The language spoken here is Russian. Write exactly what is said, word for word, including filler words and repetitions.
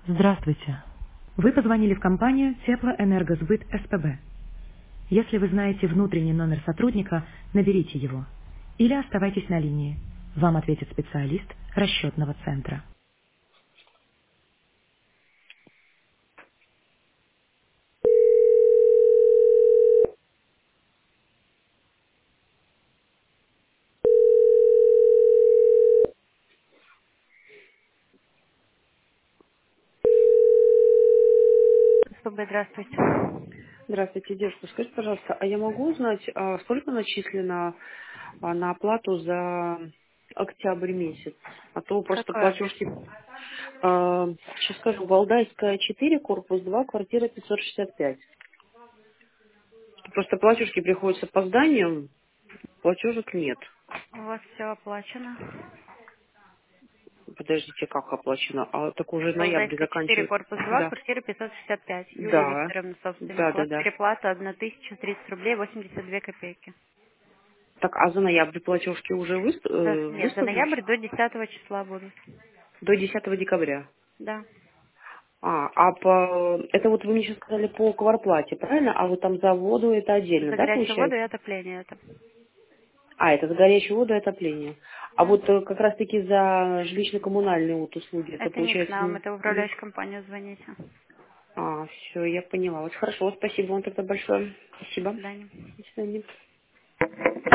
Здравствуйте. Вы позвонили в компанию Теплоэнергосбыт СПБ. Если вы знаете внутренний номер сотрудника, наберите его. Или оставайтесь на линии. Вам ответит специалист расчетного центра. СПБ, здравствуйте. Здравствуйте, девушка. Скажите, пожалуйста, а я могу узнать, а, сколько начислено а, на оплату за октябрь месяц? А то просто Какой адрес? платежки... а, сейчас скажу, Валдайская, четыре, корпус два, квартира пятьсот шестьдесят пять. Просто платежки приходят с опозданием, платежек нет. У вас все оплачено. Подождите, как оплачено? А так уже ноябрь Валдайская четыре, заканчивается. корпус два, Да. квартира пятьсот шестьдесят пять. Юлия Да. Викторовна, Да, собственник. У да, вас да. переплата тысяча тридцать рублей восемьдесят две копейки. Так, а за ноябрь платежки уже выс- За- э, нет, за выставлены? ноябрь до десятого числа будут. До десятого декабря. Да. А, а по... это вот вы мне сейчас сказали по кварплате, правильно? А вот там за воду это отдельно, За да, горячую воду и получается? отопление это. А, это за горячую воду и отопление. А Да. вот э, как раз-таки за жилищно-коммунальные вот услуги, это Это не к получается... нам, м, это в м. управляющую компанию звоните. А, все, я поняла. Вот хорошо, спасибо вам тогда большое. До Спасибо. свидания. До свидания.